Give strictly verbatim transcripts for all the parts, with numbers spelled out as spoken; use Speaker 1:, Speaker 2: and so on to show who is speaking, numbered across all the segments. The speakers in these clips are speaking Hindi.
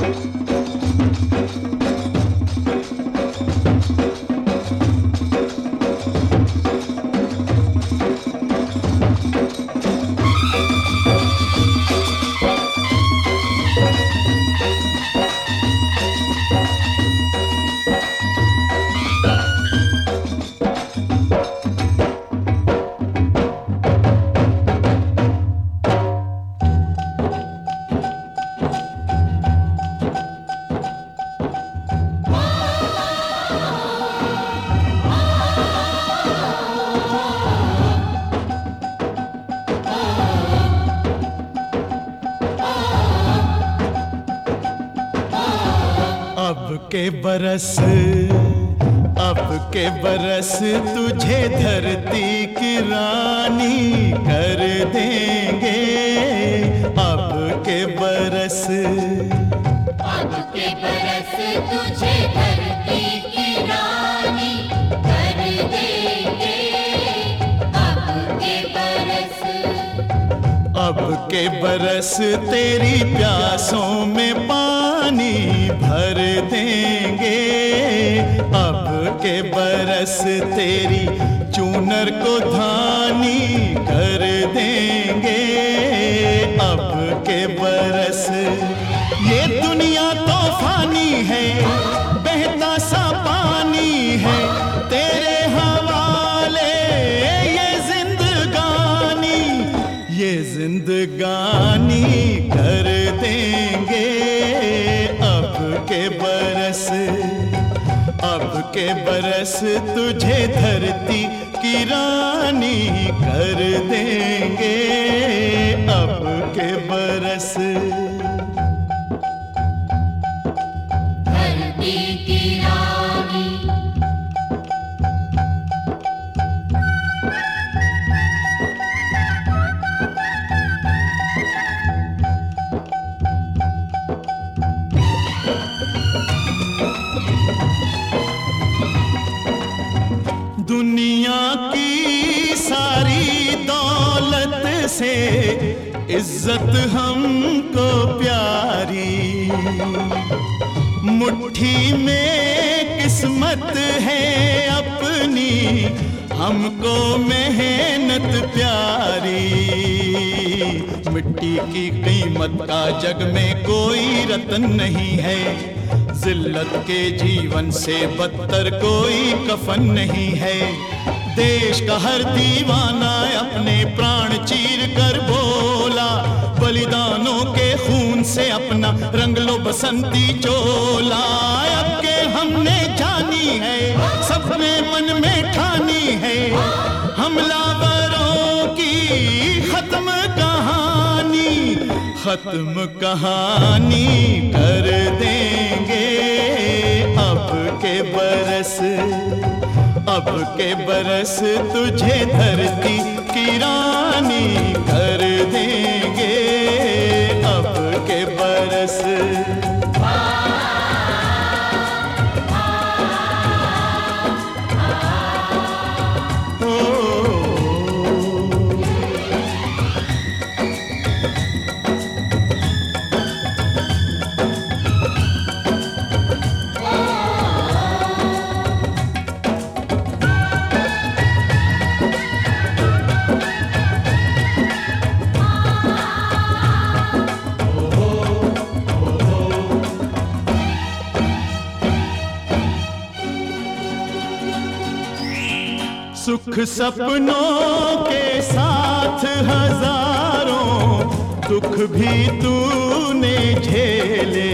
Speaker 1: अब के बरस अब के बरस तुझे धरती की रानी कर देंगे। अब के बरस
Speaker 2: अब के बरस तुझे धरती की रानी कर देंगे। अब के बरस
Speaker 1: अब के बरस तेरी प्यासों में पानी भर देंगे। अब के बरस तेरी चूनर को धानी कर देंगे। अब के बरस ये दुनिया तो फानी है, बहता सा पानी है तेरे हवाले ये जिंदगानी, ये जिंदगानी कर देंगे। अब के बरस अब के बरस तुझे धरती की रानी कर देंगे। अब के बरस
Speaker 2: धरती की रानी
Speaker 1: दुनिया की सारी दौलत से इज्जत हमको प्यारी, मुट्ठी में किस्मत है अपनी हमको मेहनत प्यारी। मिट्टी की कीमत का जग में कोई रतन नहीं है, जिल्लत के जीवन से बदतर कोई कफन नहीं है। देश का हर दीवाना अपने प्राण चीर कर बोला, बलिदानों के खून से अपना रंग लो बसंती चोला। अब के हमने जानी है, सबने मन में ठानी है, हमलावरों की खत्म कहानी, खत्म कहानी कर देंगे। अब के बरस अब के बरस तुझे धरती की रानी कर देंगे। अब के बरस सुख सपनों के साथ हजारों दुख भी तूने झेले,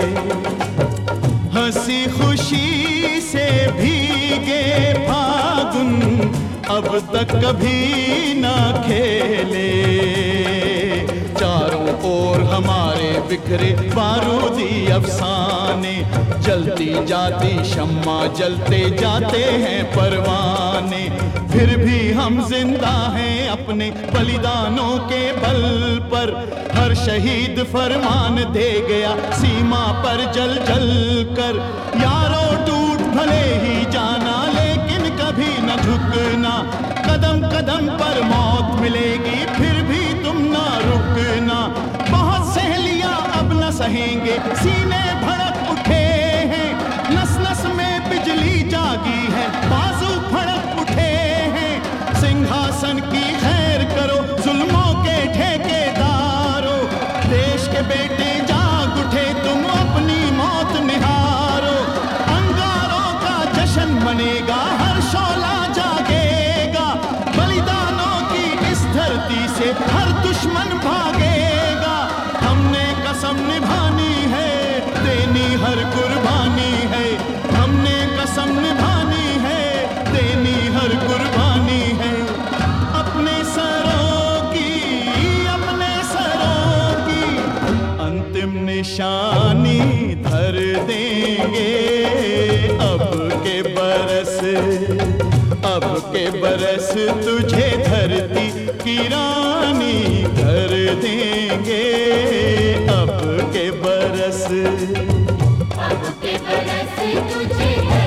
Speaker 1: हंसी खुशी से भीगे फागुन अब तक कभी ना खेले। चारों ओर हमारे बिखरे बारूदी अफसाने, जलती जाती शम्मा जलते जाते हैं परवाने। फिर भी हम जिंदा हैं अपने बलिदानों के बल पर, हर शहीद फरमान दे गया सीमा पर जल जल कर। यारों टूट भले ही जाना लेकिन कभी न झुकना, कदम कदम पर मौत मिलेगी फिर भी तुम ना रुकना। बहुत सहेलियां अब न सहेंगे, सीने भड़क उठे हैं, नस नस में बिजली जागी है, बाजू फड़क उठे हैं। सिंहासन की खैर करो जुल्मों के ठेकेदारों, देश के बेटे जाग उठे तुम अपनी मौत निहारो। अंगारों का जश्न मनेगा, हर शोला जागेगा, बलिदानों की इस धरती से हर दुश्मन भागेगा। हमने कसम निभानी है, देनी हर कुर्बानी है, हमने कसम निभानी है, देनी हर कुर्बानी है। अपने सरों की, अपने सरों की अंतिम निशानी धर देंगे। अब के बरस, अब के बरस तुझे धरती की रानी कर देंगे। अब के बरस,
Speaker 2: अब के बरस तुझे